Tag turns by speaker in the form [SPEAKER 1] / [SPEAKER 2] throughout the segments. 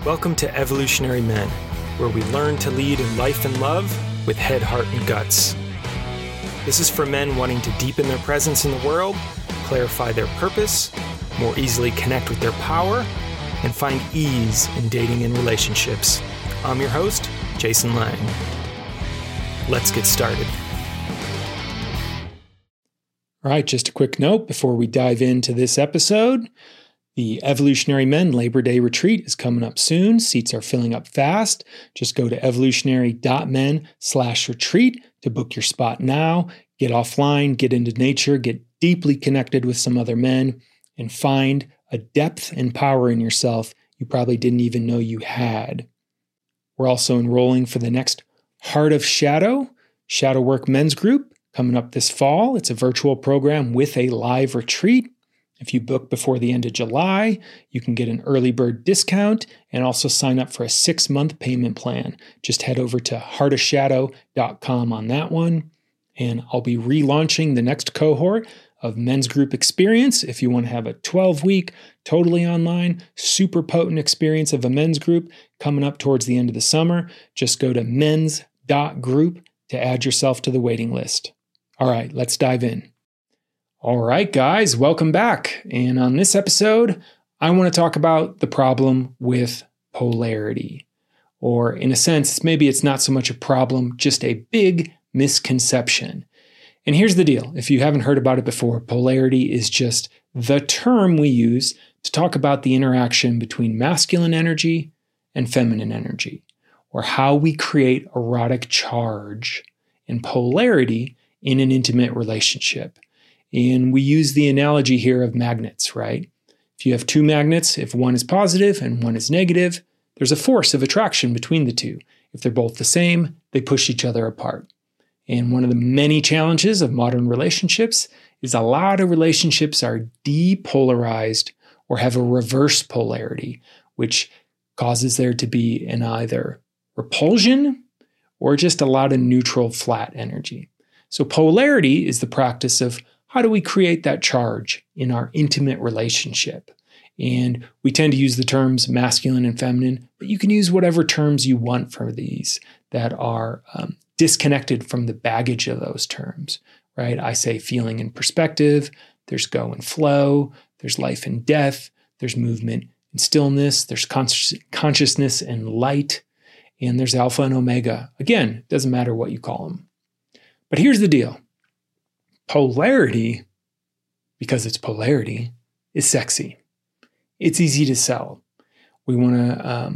[SPEAKER 1] Welcome to Evolutionary Men, where we learn to lead in life and love with head, heart, and guts. This is for men wanting to deepen their presence in the world, clarify their purpose, more easily connect with their power, and find ease in dating and relationships. I'm your host, Jason Lang. Let's get started. All right, just a quick note before we dive into this episode. The Evolutionary Men Labor Day Retreat is coming up soon. Seats are filling up fast. Just go to evolutionary.men/retreat to book your spot now. Get offline, get into nature, get deeply connected with some other men, and find a depth and power in yourself you probably didn't even know you had. We're also enrolling for the next Heart of Shadow Work Men's Group coming up this fall. It's a virtual program with a live retreat. If you book before the end of July, you can get an early bird discount and also sign up for a 6-month payment plan. Just head over to heartofshadow.com on that one. And I'll be relaunching the next cohort of Men's Group Experience. If you want to have a 12-week, totally online, super potent experience of a men's group coming up towards the end of the summer, just go to mens.group to add yourself to the waiting list. All right, let's dive in. All right, guys, welcome back. And on this episode, I want to talk about the problem with polarity. Or in a sense, maybe it's not so much a problem, just a big misconception. And here's the deal. If you haven't heard about it before, polarity is just the term we use to talk about the interaction between masculine energy and feminine energy, or how we create erotic charge and polarity in an intimate relationship. And we use the analogy here of magnets, right? If you have two magnets, if one is positive and one is negative, there's a force of attraction between the two. If they're both the same, they push each other apart. And one of the many challenges of modern relationships is a lot of relationships are depolarized or have a reverse polarity, which causes there to be an either repulsion or just a lot of neutral flat energy. So polarity is the practice of how do we create that charge in our intimate relationship? And we tend to use the terms masculine and feminine, but you can use whatever terms you want for these that are disconnected from the baggage of those terms, right? I say feeling and perspective, there's go and flow, there's life and death, there's movement and stillness, there's consciousness and light, and there's alpha and omega. Again, it doesn't matter what you call them. But here's the deal. Polarity, because it's polarity, is sexy. It's easy to sell. We want to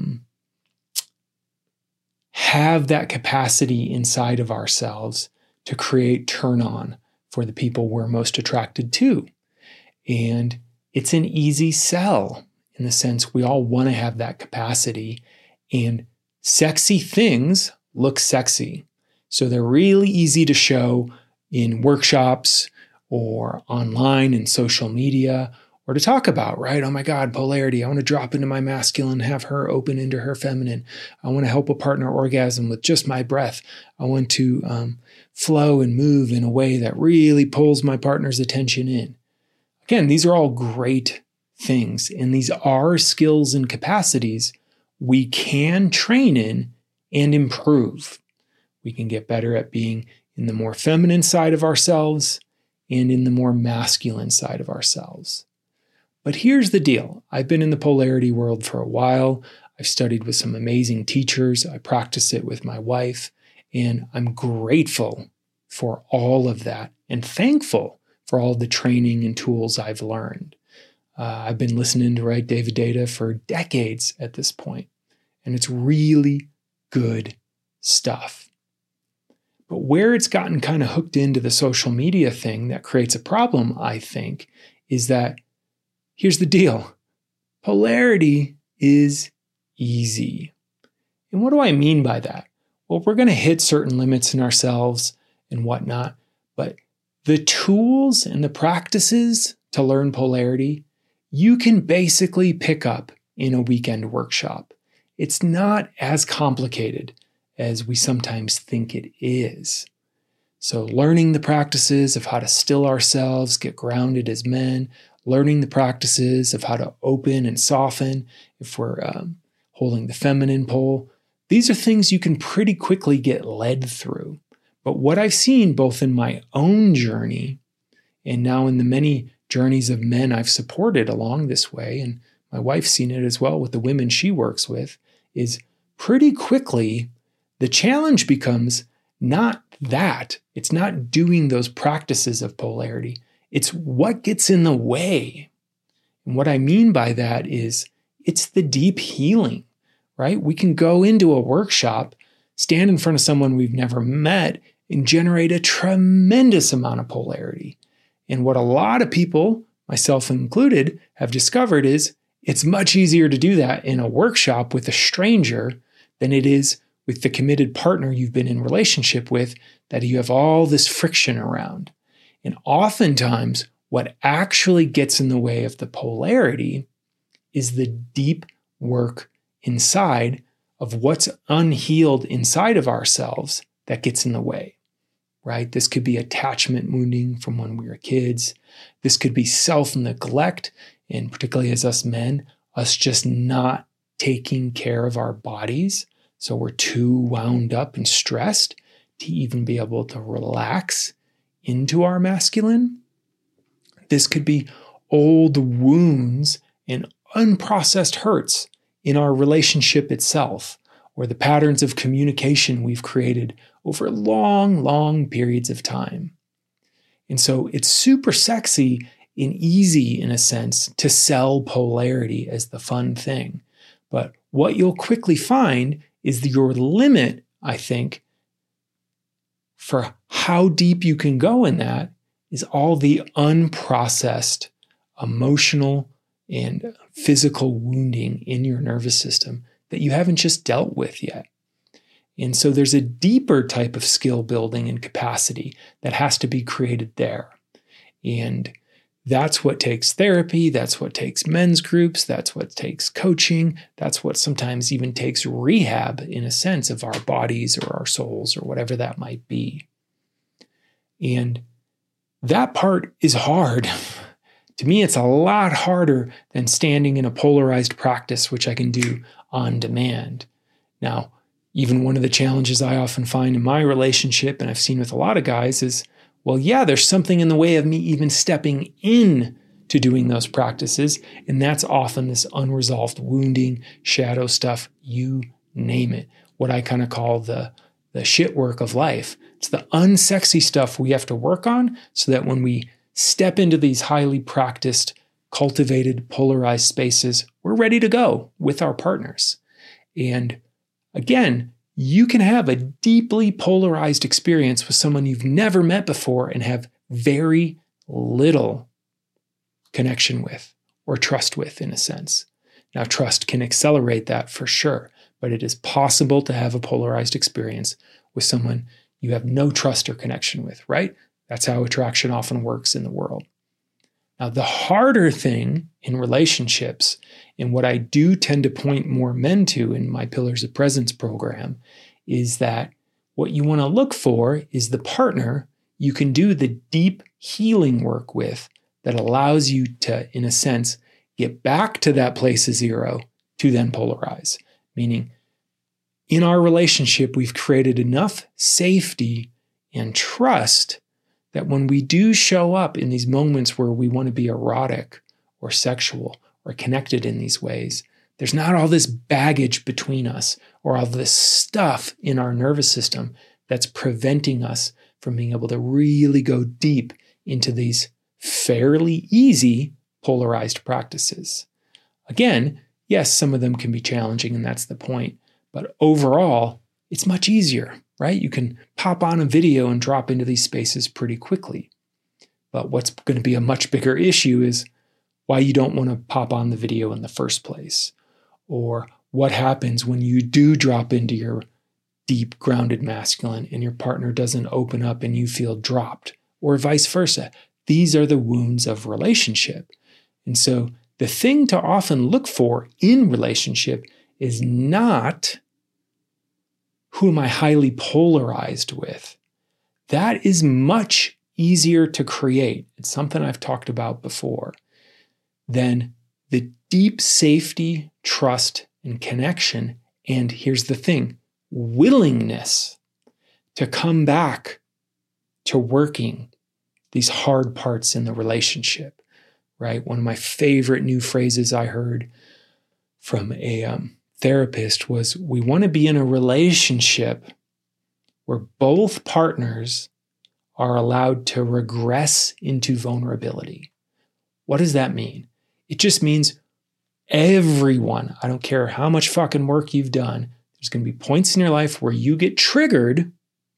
[SPEAKER 1] have that capacity inside of ourselves to create turn on for the people we're most attracted to. And it's an easy sell in the sense we all want to have that capacity, and sexy things look sexy. So they're really easy to show in workshops or online in social media, or to talk about, right? Oh my God, polarity. I want to drop into my masculine, have her open into her feminine. I want to help a partner orgasm with just my breath. I want to flow and move in a way that really pulls my partner's attention in. Again, these are all great things, and these are skills and capacities we can train in and improve. We can get better at being in the more feminine side of ourselves and in the more masculine side of ourselves. But here's the deal. I've been in the polarity world for a while. I've studied with some amazing teachers. I practice it with my wife, and I'm grateful for all of that and thankful for all the training and tools I've learned. I've been listening to David Deida for decades at this point, and it's really good stuff. But where it's gotten kind of hooked into the social media thing that creates a problem, I think, is that here's the deal. Polarity is easy. And what do I mean by that? Well, we're going to hit certain limits in ourselves and whatnot, but the tools and the practices to learn polarity, you can basically pick up in a weekend workshop. It's not as complicated as we sometimes think it is. So learning the practices of how to still ourselves, get grounded as men, learning the practices of how to open and soften if we're holding the feminine pole. These are things you can pretty quickly get led through. But what I've seen both in my own journey and now in the many journeys of men I've supported along this way, and my wife's seen it as well with the women she works with, is pretty quickly the challenge becomes not that. It's not doing those practices of polarity. It's what gets in the way. And what I mean by that is it's the deep healing, right? We can go into a workshop, stand in front of someone we've never met, and generate a tremendous amount of polarity. And what a lot of people, myself included, have discovered is it's much easier to do that in a workshop with a stranger than it is with the committed partner you've been in relationship with that you have all this friction around. And oftentimes, what actually gets in the way of the polarity is the deep work inside of what's unhealed inside of ourselves that gets in the way, right? This could be attachment wounding from when we were kids. This could be self-neglect, and particularly as us men, us just not taking care of our bodies. So we're too wound up and stressed to even be able to relax into our masculine. This could be old wounds and unprocessed hurts in our relationship itself, or the patterns of communication we've created over long, long periods of time. And so it's super sexy and easy, in a sense, to sell polarity as the fun thing. But what you'll quickly find is your limit, I think, for how deep you can go in that is all the unprocessed emotional and physical wounding in your nervous system that you haven't just dealt with yet. And so there's a deeper type of skill building and capacity that has to be created there. And that's what takes therapy. That's what takes men's groups. That's what takes coaching. That's what sometimes even takes rehab, in a sense, of our bodies or our souls or whatever that might be. And that part is hard. To me, it's a lot harder than standing in a polarized practice, which I can do on demand. Now, even one of the challenges I often find in my relationship, and I've seen with a lot of guys, is, well, yeah, there's something in the way of me even stepping in to doing those practices. And that's often this unresolved wounding, shadow stuff, you name it. What I kind of call the shit work of life. It's the unsexy stuff we have to work on so that when we step into these highly practiced, cultivated, polarized spaces, we're ready to go with our partners. And again, you can have a deeply polarized experience with someone you've never met before and have very little connection with or trust with, in a sense. Now, trust can accelerate that for sure, but it is possible to have a polarized experience with someone you have no trust or connection with, right? That's how attraction often works in the world. Now, the harder thing in relationships, and what I do tend to point more men to in my Pillars of Presence program, is that what you want to look for is the partner you can do the deep healing work with that allows you to, in a sense, get back to that place of zero to then polarize. Meaning, in our relationship, we've created enough safety and trust that when we do show up in these moments where we want to be erotic or sexual or connected in these ways, there's not all this baggage between us or all this stuff in our nervous system that's preventing us from being able to really go deep into these fairly easy polarized practices. Again, yes, some of them can be challenging, and that's the point. But overall, it's much easier, right? You can pop on a video and drop into these spaces pretty quickly. But what's going to be a much bigger issue is why you don't want to pop on the video in the first place. Or what happens when you do drop into your deep, grounded masculine and your partner doesn't open up and you feel dropped, or vice versa. These are the wounds of relationship. And so the thing to often look for in relationship is not, who am I highly polarized with? That is much easier to create. It's something I've talked about before. Than the deep safety, trust, and connection. And here's the thing, willingness to come back to working these hard parts in the relationship, right? One of my favorite new phrases I heard from a therapist was, we want to be in a relationship where both partners are allowed to regress into vulnerability. What does that mean? It just means everyone, I don't care how much fucking work you've done, there's going to be points in your life where you get triggered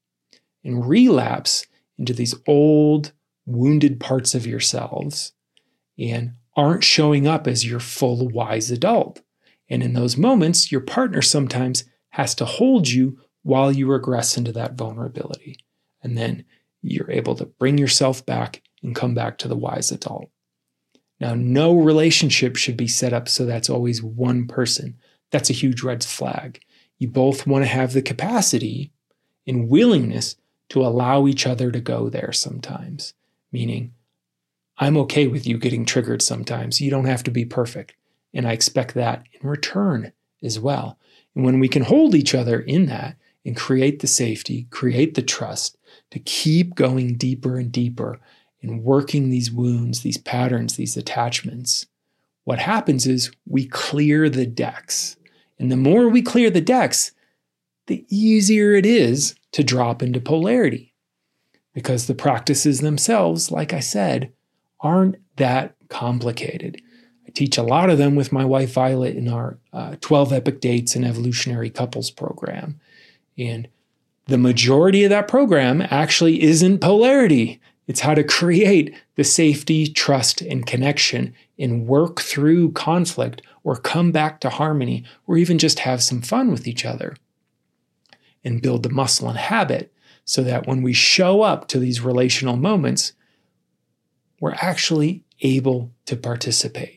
[SPEAKER 1] and relapse into these old, wounded parts of yourselves and aren't showing up as your full, wise adult. And in those moments, your partner sometimes has to hold you while you regress into that vulnerability. And then you're able to bring yourself back and come back to the wise adult. Now, no relationship should be set up so that's always one person. That's a huge red flag. You both want to have the capacity and willingness to allow each other to go there sometimes. Meaning, I'm okay with you getting triggered sometimes. You don't have to be perfect. And I expect that in return as well. And when we can hold each other in that and create the safety, create the trust to keep going deeper and deeper and working these wounds, these patterns, these attachments, what happens is we clear the decks. And the more we clear the decks, the easier it is to drop into polarity. Because the practices themselves, like I said, aren't that complicated. I teach a lot of them with my wife Violet in our 12 Epic Dates and Evolutionary Couples program. And the majority of that program actually isn't polarity. It's how to create the safety, trust, and connection and work through conflict or come back to harmony or even just have some fun with each other and build the muscle and habit so that when we show up to these relational moments, we're actually able to participate.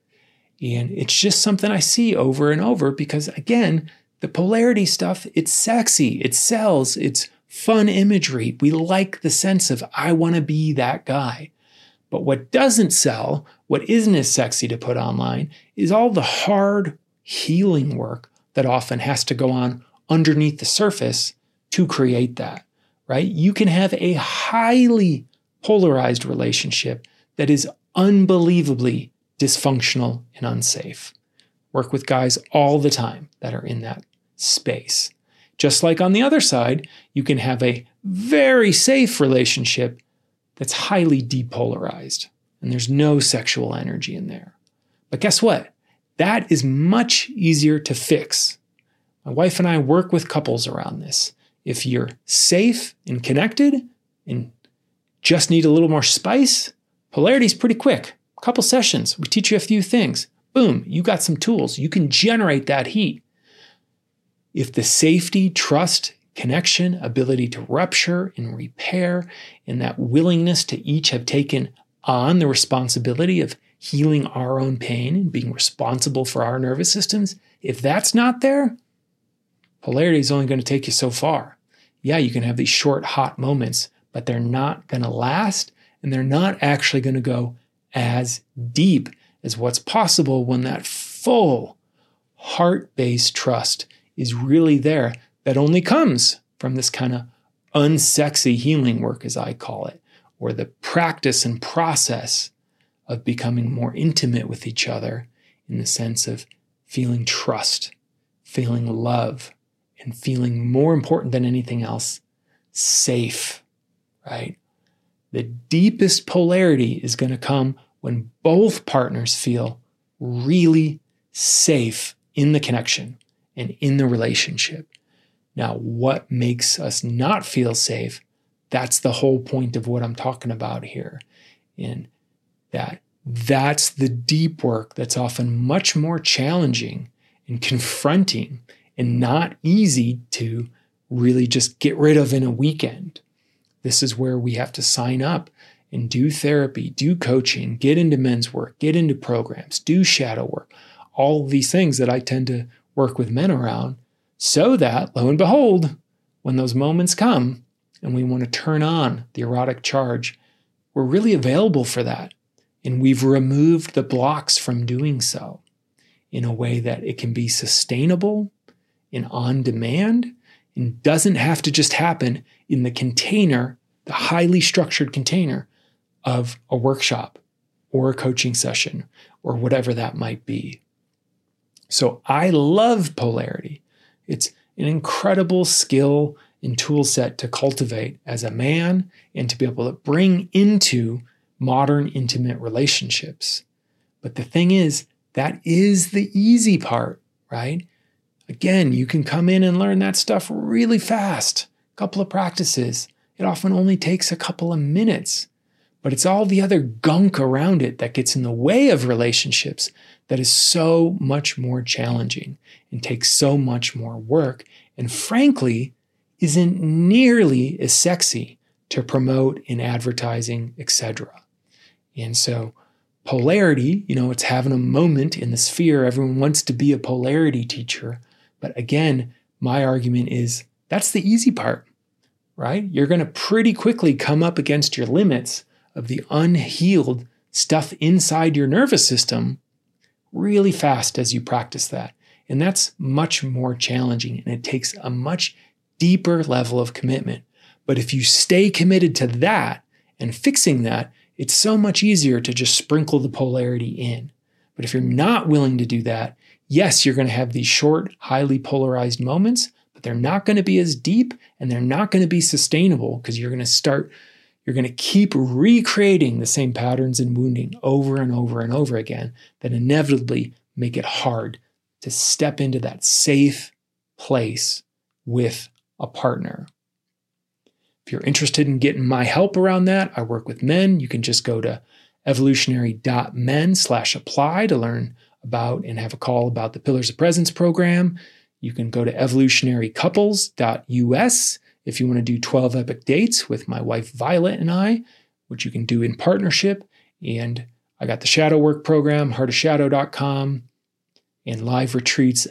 [SPEAKER 1] And it's just something I see over and over because, again, the polarity stuff, it's sexy, it sells, it's fun imagery. We like the sense of, I want to be that guy. But what doesn't sell, what isn't as sexy to put online, is all the hard healing work that often has to go on underneath the surface to create that, right? You can have a highly polarized relationship that is unbelievably dysfunctional and unsafe. Work with guys all the time that are in that space. Just like on the other side, you can have a very safe relationship that's highly depolarized, and there's no sexual energy in there. But guess what? That is much easier to fix. My wife and I work with couples around this. If you're safe and connected and just need a little more spice, polarity is pretty quick. A couple sessions, we teach you a few things. Boom, you got some tools. You can generate that heat. If the safety, trust, connection, ability to rupture and repair, and that willingness to each have taken on the responsibility of healing our own pain and being responsible for our nervous systems, if that's not there, polarity is only going to take you so far. Yeah, you can have these short, hot moments, but they're not going to last, and they're not actually going to go as deep as what's possible when that full, heart-based trust is really there. That only comes from this kind of unsexy healing work, as I call it, or the practice and process of becoming more intimate with each other in the sense of feeling trust, feeling love, and feeling, more important than anything else, safe, right? The deepest polarity is going to come when both partners feel really safe in the connection and in the relationship. Now, what makes us not feel safe? That's the whole point of what I'm talking about here. And that's the deep work that's often much more challenging and confronting and not easy to really just get rid of in a weekend. This is where we have to sign up and do therapy, do coaching, get into men's work, get into programs, do shadow work, all of these things that I tend to work with men around, so that, lo and behold, when those moments come and we want to turn on the erotic charge, we're really available for that. And we've removed the blocks from doing so. in a way that it can be sustainable and on demand and doesn't have to just happen in the container, the highly structured container of a workshop or a coaching session or whatever that might be. So I love polarity. It's an incredible skill and tool set to cultivate as a man and to be able to bring into modern intimate relationships. But the thing is, that is the easy part, right? Again, you can come in and learn that stuff really fast. A couple of practices. It often only takes a couple of minutes. But it's all the other gunk around it that gets in the way of relationships that is so much more challenging and takes so much more work and frankly isn't nearly as sexy to promote in advertising, etc. And so polarity, it's having a moment in the sphere. Everyone wants to be a polarity teacher. But again, my argument is that's the easy part, right? You're going to pretty quickly come up against your limits of the unhealed stuff inside your nervous system really fast as you practice that. And that's much more challenging and it takes a much deeper level of commitment. But if you stay committed to that and fixing that, it's so much easier to just sprinkle the polarity in. But if you're not willing to do that, yes, you're going to have these short, highly polarized moments, but they're not going to be as deep and they're not going to be sustainable because you're going to keep recreating the same patterns and wounding over and over and over again that inevitably make it hard to step into that safe place with a partner. If you're interested in getting my help around that, I work with men. You can just go to evolutionary.men/apply to learn about and have a call about the Pillars of Presence program. You can go to evolutionarycouples.us if you want to do 12 epic dates with my wife Violet and I, which you can do in partnership. And I got the shadow work program, heartofshadow.com, and live retreats,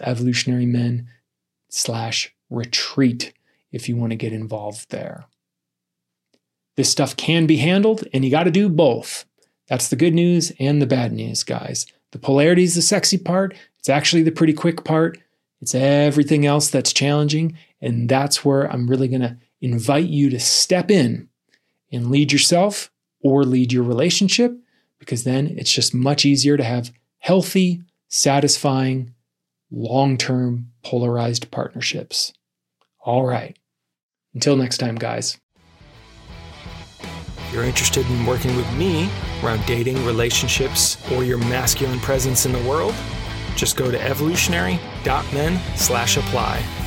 [SPEAKER 1] evolutionarymen/retreat if you want to get involved there. This stuff can be handled, and you got to do both. That's the good news and the bad news, guys. The polarity is the sexy part. It's actually the pretty quick part. It's everything else that's challenging, and that's where I'm really going to invite you to step in and lead yourself or lead your relationship, because then it's just much easier to have healthy, satisfying, long-term polarized partnerships. All right. Until next time, guys. If you're interested in working with me around dating, relationships, or your masculine presence in the world, just go to evolutionary.men/apply.